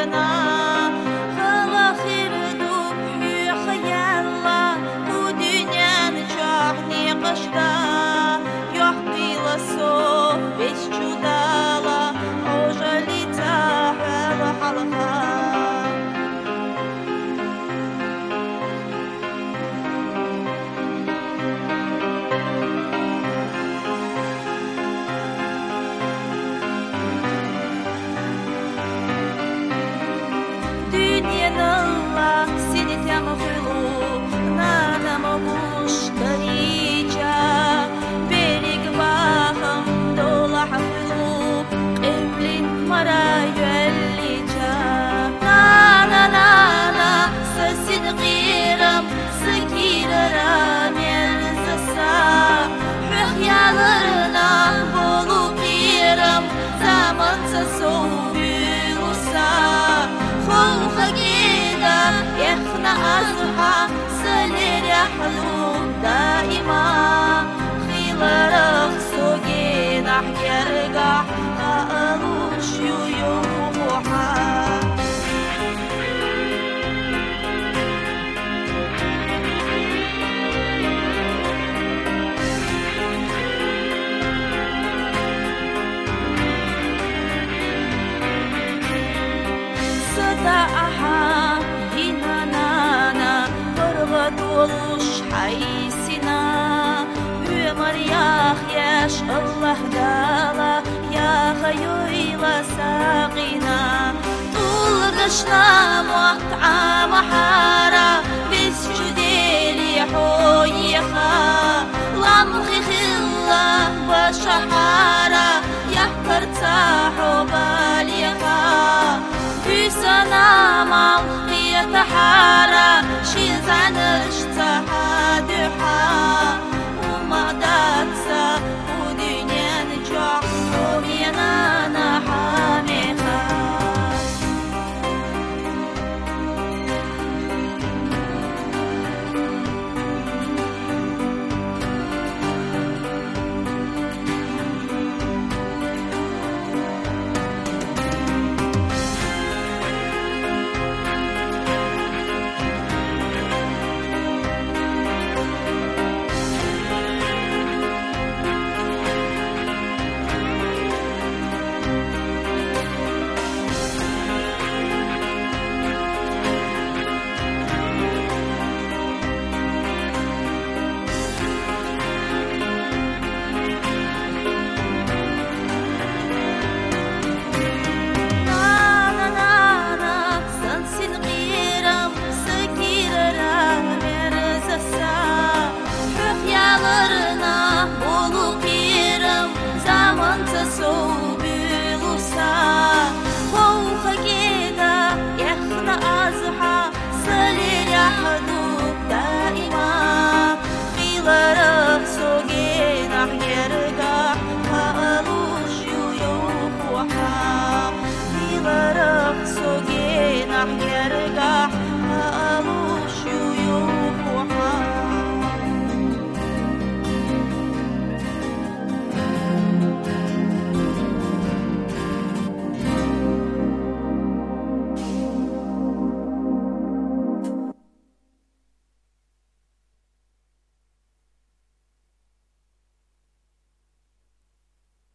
dünyana Hala xirdu pü xayalla Bu dünyanı çok ne qışda Yok qiylaso beş çudala Ojalita hala halqa Дünyanın seni temafılu Nanamamış darıca Berik bahım dola hafılu Qimlin mara yöllica Na Sasin qiram Sıkirara melzasa Hühyalarına bolu qiram Zamansa soğuyulusa خوخ كده يخنق أصحى سلر يحلوم دائما خيل رخصو جناح يرجع أقلوش يوحى Aha inanana Barbatoluş haysina Ömür yaş Allah dala Yaxayuyla saqina Tulgışna muqta mahara Biz cüdeli hoyiha Lamxi khilla başahara Yahkarta hubaliha Sana mal yatahara Şizanır